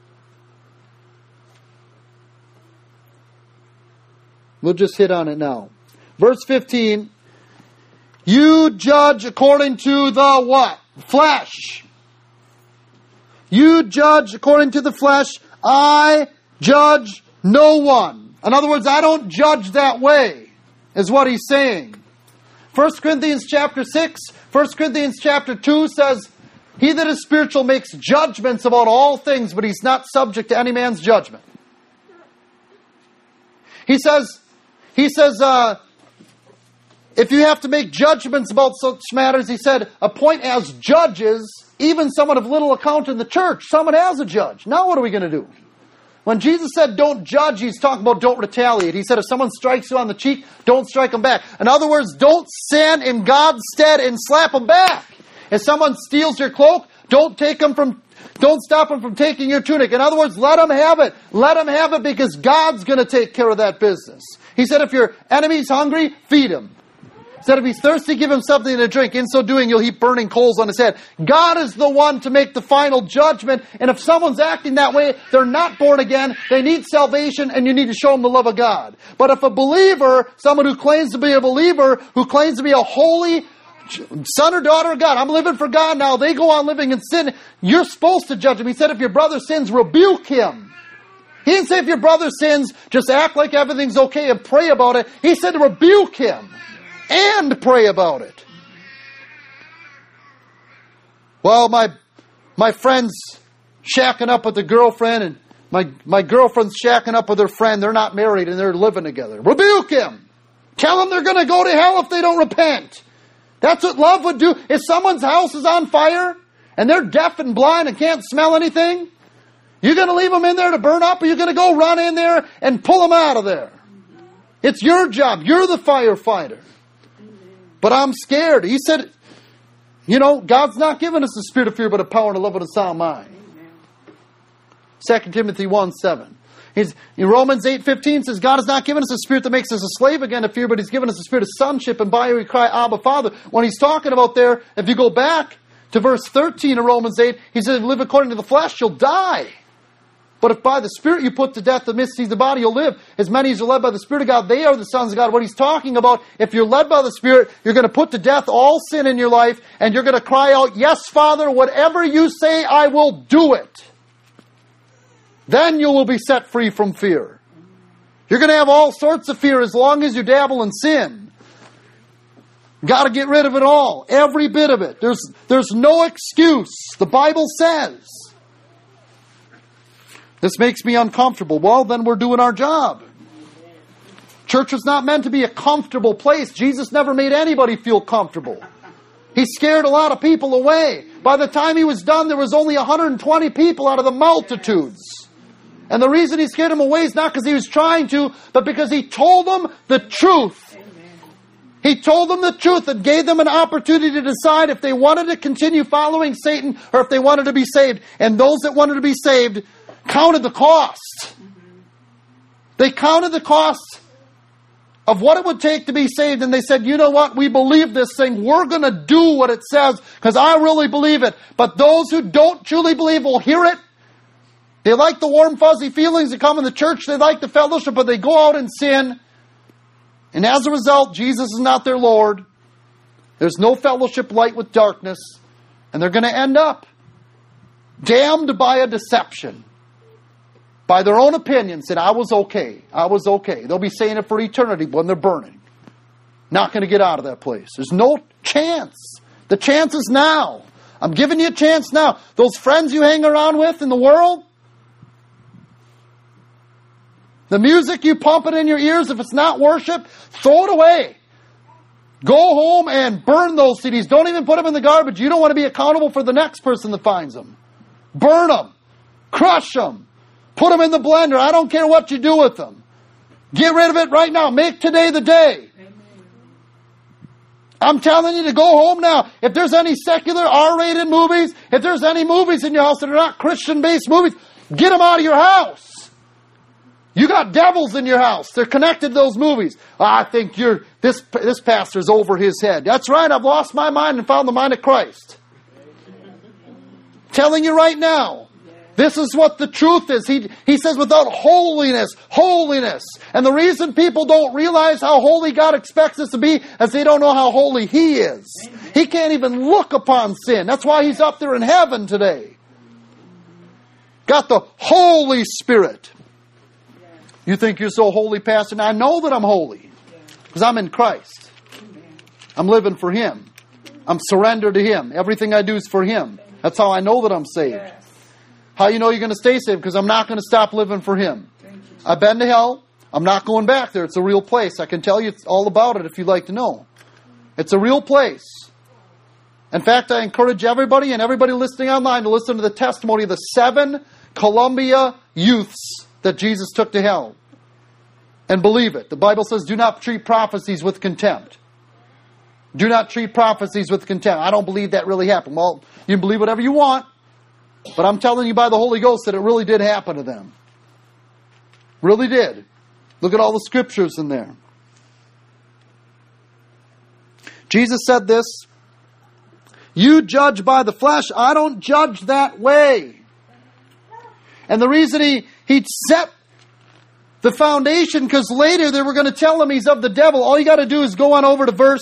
We'll just hit on it now. Verse 15. You judge according to the what? Flesh. You judge according to the flesh. I judge no one. In other words, I don't judge that way, is what he's saying. 1 Corinthians chapter 6, 1 Corinthians chapter 2 says, he that is spiritual makes judgments about all things, but he's not subject to any man's judgment. He says, if you have to make judgments about such matters, he said, appoint as judges even someone of little account in the church. Someone has a judge. Now what are we going to do? When Jesus said don't judge, he's talking about don't retaliate. He said if someone strikes you on the cheek, don't strike them back. In other words, don't stand in God's stead and slap them back. If someone steals your cloak, don't stop them from taking your tunic. In other words, let them have it. Let them have it because God's going to take care of that business. He said if your enemy's hungry, feed him. He said if he's thirsty, give him something to drink. In so doing, you'll heap burning coals on his head. God is the one to make the final judgment. And if someone's acting that way, they're not born again. They need salvation, and you need to show them the love of God. But if a believer, someone who claims to be a believer, who claims to be a holy son or daughter of God, I'm living for God now, they go on living in sin, you're supposed to judge him. He said if your brother sins, rebuke him. He didn't say if your brother sins, just act like everything's okay and pray about it. He said rebuke him and pray about it. Well, my friend's shacking up with a girlfriend, and my girlfriend's shacking up with her friend. They're not married and they're living together. Rebuke him. Tell them they're going to go to hell if they don't repent. That's what love would do. If someone's house is on fire and they're deaf and blind and can't smell anything, you're going to leave them in there to burn up, or you're going to go run in there and pull them out of there. It's your job. You're the firefighter. But I'm scared. He said, God's not given us a spirit of fear, but a power and a love and a sound mind. 2 Timothy 1:7. In Romans 8:15 says, God has not given us a spirit that makes us a slave again to fear, but he's given us a spirit of sonship, and by it we cry, Abba, Father. When he's talking about there, if you go back to verse 13 of Romans 8, he says, if you live according to the flesh, you'll die. But if by the Spirit you put to death the misdeeds of the body, you'll live. As many as are led by the Spirit of God, they are the sons of God. What he's talking about, if you're led by the Spirit, you're going to put to death all sin in your life, and you're going to cry out, yes, Father, whatever you say, I will do it. Then you will be set free from fear. You're going to have all sorts of fear as long as you dabble in sin. Got to get rid of it all. Every bit of it. There's no excuse. The Bible says. This makes me uncomfortable. Well, then we're doing our job. Church was not meant to be a comfortable place. Jesus never made anybody feel comfortable. He scared a lot of people away. By the time he was done, there was only 120 people out of the multitudes. And the reason he scared them away is not because he was trying to, but because he told them the truth. Amen. He told them the truth and gave them an opportunity to decide if they wanted to continue following Satan or if they wanted to be saved. And those that wanted to be saved counted the cost. They counted the cost of what it would take to be saved, and they said, you know what, we believe this thing, we're going to do what it says, because I really believe it. But those who don't truly believe will hear it. They like the warm, fuzzy feelings that come in the church, they like the fellowship, but they go out and sin. And as a result, Jesus is not their Lord. There's no fellowship light with darkness, and they're going to end up damned by a deception. By their own opinion, said, I was okay. I was okay. They'll be saying it for eternity when they're burning. Not going to get out of that place. There's no chance. The chance is now. I'm giving you a chance now. Those friends you hang around with in the world, the music you pump it in your ears, if it's not worship, throw it away. Go home and burn those CDs. Don't even put them in the garbage. You don't want to be accountable for the next person that finds them. Burn them. Crush them. Put them in the blender. I don't care what you do with them. Get rid of it right now. Make today the day. I'm telling you to go home now. If there's any secular R-rated movies, if there's any movies in your house that are not Christian-based movies, get them out of your house. You got devils in your house. They're connected to those movies. I think this pastor's over his head. That's right. I've lost my mind and found the mind of Christ. Telling you right now. This is what the truth is. He says without holiness. And the reason people don't realize how holy God expects us to be is they don't know how holy He is. He can't even look upon sin. That's why He's up there in heaven today. Got the Holy Spirit. You think you're so holy, Pastor? And I know that I'm holy. Because I'm in Christ. I'm living for Him. I'm surrendered to Him. Everything I do is for Him. That's how I know that I'm saved. How you know you're going to stay saved? Because I'm not going to stop living for Him. I've been to hell. I'm not going back there. It's a real place. I can tell you all about it if you'd like to know. It's a real place. In fact, I encourage everybody and everybody listening online to listen to the testimony of the 7 Columbia youths that Jesus took to hell. And believe it. The Bible says, do not treat prophecies with contempt. Do not treat prophecies with contempt. I don't believe that really happened. Well, you can believe whatever you want. But I'm telling you by the Holy Ghost that it really did happen to them. Really did. Look at all the scriptures in there. Jesus said this. You judge by the flesh. I don't judge that way. And the reason he set the foundation, because later they were going to tell him he's of the devil. All you got to do is go on over to verse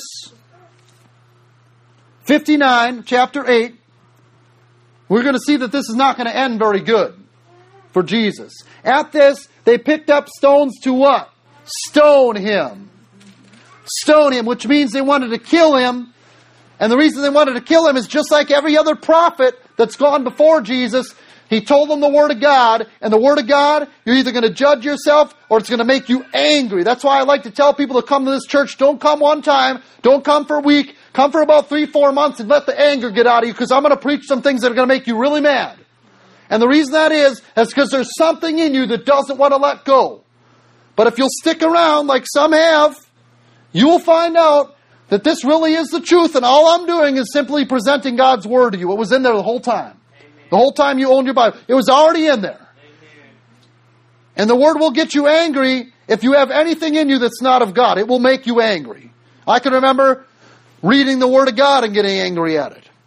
59, chapter 8. We're going to see that this is not going to end very good for Jesus. At this, they picked up stones to what? Stone Him. Stone Him, which means they wanted to kill Him. And the reason they wanted to kill Him is just like every other prophet that's gone before Jesus. He told them the Word of God, and the Word of God, you're either going to judge yourself or it's going to make you angry. That's why I like to tell people to come to this church, don't come one time, don't come for a week, come for about 3-4 months and let the anger get out of you, because I'm going to preach some things that are going to make you really mad. And the reason that is because there's something in you that doesn't want to let go. But if you'll stick around like some have, you will find out that this really is the truth, and all I'm doing is simply presenting God's Word to you. It was in there the whole time. The whole time you owned your Bible. It was already in there. And the Word will get you angry if you have anything in you that's not of God. It will make you angry. I can remember reading the Word of God and getting angry at it.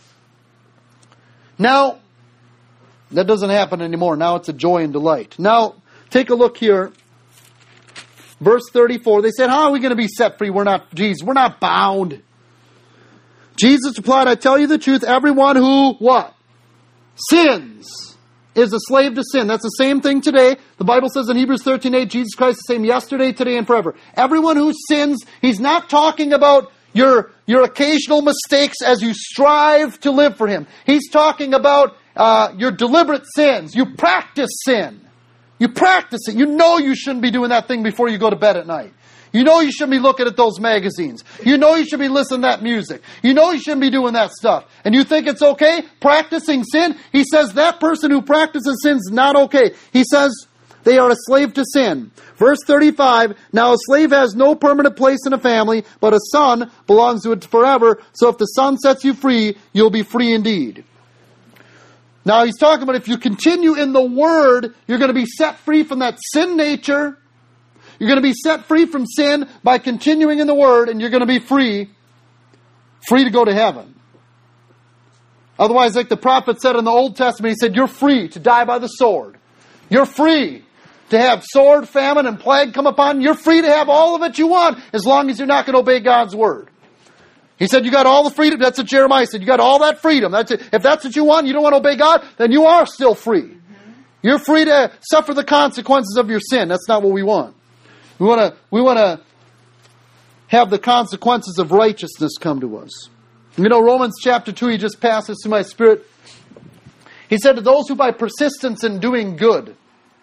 Now, that doesn't happen anymore. Now it's a joy and delight. Now, take a look here. Verse 34. They said, how are we going to be set free? We're not bound. Jesus replied, I tell you the truth, everyone who, what? Sins is a slave to sin. That's the same thing today. The Bible says in Hebrews 13:8, Jesus Christ is the same yesterday, today, and forever. Everyone who sins, He's not talking about your occasional mistakes as you strive to live for Him. He's talking about your deliberate sins. You practice sin. You practice it. You know you shouldn't be doing that thing before you go to bed at night. You know you shouldn't be looking at those magazines. You know you should be listening to that music. You know you shouldn't be doing that stuff. And you think it's okay practicing sin? He says that person who practices sin is not okay. He says they are a slave to sin. Verse 35, now a slave has no permanent place in a family, but a son belongs to it forever. So if the son sets you free, you'll be free indeed. Now he's talking about if you continue in the Word, you're going to be set free from that sin nature. You're going to be set free from sin by continuing in the Word, and you're going to be free to go to heaven. Otherwise, like the prophet said in the Old Testament, he said, you're free to die by the sword. You're free to have sword, famine, and plague come upon you. You're free to have all of it you want, as long as you're not going to obey God's Word. He said, you got all the freedom. That's what Jeremiah said. You got all that freedom. That's it. If that's what you want, you don't want to obey God, then you are still free. You're free to suffer the consequences of your sin. That's not what we want. We want to have the consequences of righteousness come to us. You know, Romans chapter 2, he just passes through my spirit. He said, to those who by persistence in doing good,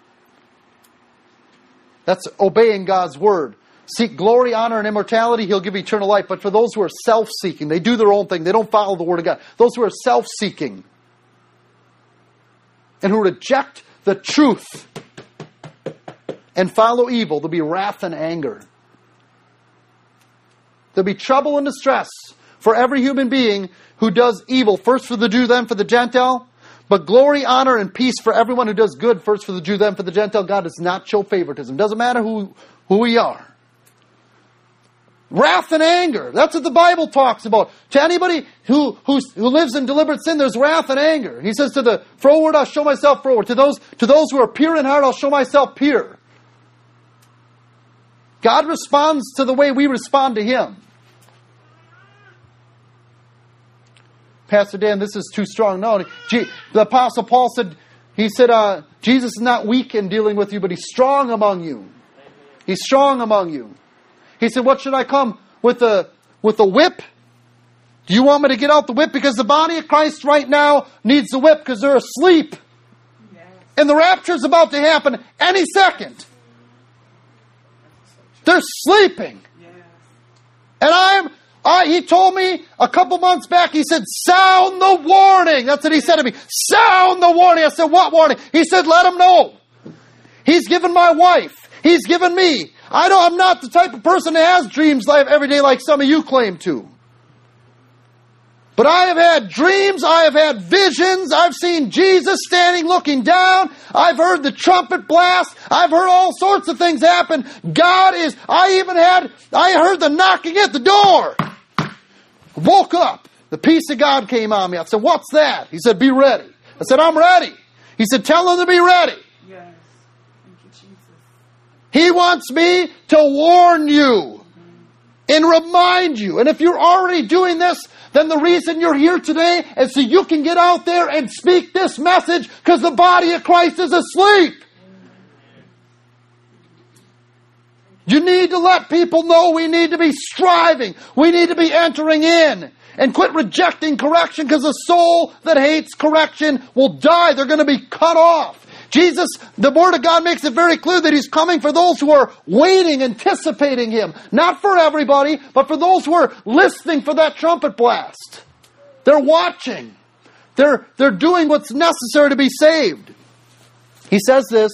that's obeying God's word, seek glory, honor, and immortality, he'll give eternal life. But for those who are self-seeking, they do their own thing, they don't follow the word of God. Those who are self-seeking and who reject the truth and follow evil, there'll be wrath and anger. There'll be trouble and distress for every human being who does evil, first for the Jew, then for the Gentile. But glory, honor, and peace for everyone who does good, first for the Jew, then for the Gentile. God does not show favoritism. Doesn't matter who we are. Wrath and anger. That's what the Bible talks about. To anybody who lives in deliberate sin, there's wrath and anger. He says, to the froward, I'll show myself froward. To those who are pure in heart, I'll show myself pure. God responds to the way we respond to Him. Pastor Dan, this is too strong. No, the Apostle Paul said, Jesus is not weak in dealing with you, but He's strong among you. He's strong among you. He said, what should I come with a whip? Do you want me to get out the whip? Because the body of Christ right now needs the whip because they're asleep. Yes. And the rapture is about to happen any second. They're sleeping. Yes. And he told me a couple months back, he said, sound the warning. That's what he said to me. Sound the warning. I said, what warning? He said, let him know. He's given my wife. He's given me. I'm not the type of person that has dreams every day like some of you claim to. But I have had dreams. I have had visions. I've seen Jesus standing looking down. I've heard the trumpet blast. I've heard all sorts of things happen. I heard the knocking at the door. Woke up. The peace of God came on me. I said, what's that? He said, be ready. I said, I'm ready. He said, tell them to be ready. Yes. Thank you, Jesus. He wants me to warn you and remind you. And if you're already doing this, then the reason you're here today is so you can get out there and speak this message because the body of Christ is asleep. You need to let people know we need to be striving. We need to be entering in. And quit rejecting correction because the soul that hates correction will die. They're going to be cut off. Jesus, the Word of God makes it very clear that He's coming for those who are waiting, anticipating Him. Not for everybody, but for those who are listening for that trumpet blast. They're watching. They're doing what's necessary to be saved. He says this,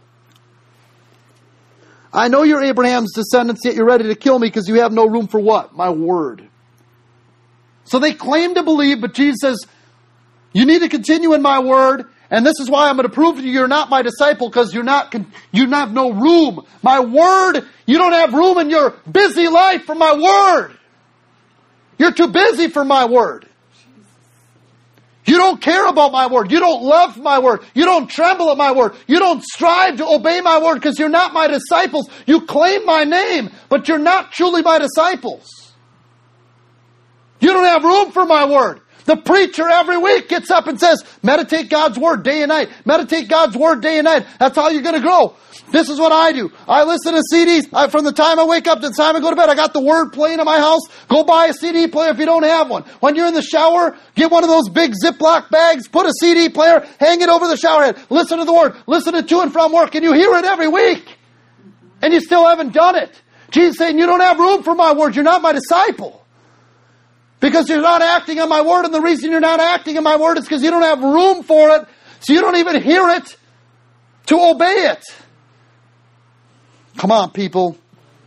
I know you're Abraham's descendants, yet you're ready to kill me because you have no room for what? My word. So they claim to believe, but Jesus says, you need to continue in my word, and this is why I'm going to prove to you you're not my disciple because you have no room. My word, you don't have room in your busy life for my word. You're too busy for my word. You don't care about my word. You don't love my word. You don't tremble at my word. You don't strive to obey my word because you're not my disciples. You claim my name, but you're not truly my disciples. You don't have room for my word. The preacher every week gets up and says, meditate God's word day and night. Meditate God's word day and night. That's how you're going to grow. This is what I do. I listen to CDs. From the time I wake up to the time I go to bed, I got the word playing in my house. Go buy a CD player if you don't have one. When you're in the shower, get one of those big Ziploc bags, put a CD player, hang it over the shower head. Listen to the word. Listen to and from work, and you hear it every week. And you still haven't done it. Jesus is saying, you don't have room for my word. You're not my disciple. Because you're not acting on my word, and the reason you're not acting on my word is because you don't have room for it, so you don't even hear it to obey it. Come on, people.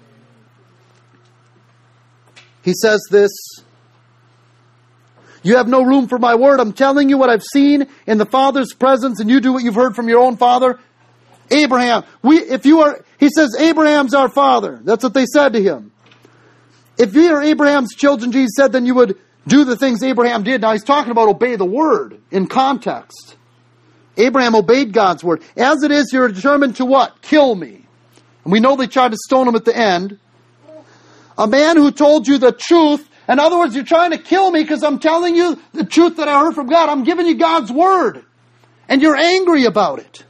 He says this, you have no room for my word. I'm telling you what I've seen in the Father's presence, and you do what you've heard from your own father. Abraham, he says, Abraham's our father. That's what they said to him. If you are Abraham's children, Jesus said, then you would do the things Abraham did. Now he's talking about obey the word in context. Abraham obeyed God's word. As it is, you're determined to what? Kill me. And we know they tried to stone him at the end. A man who told you the truth. In other words, you're trying to kill me because I'm telling you the truth that I heard from God. I'm giving you God's word. And you're angry about it.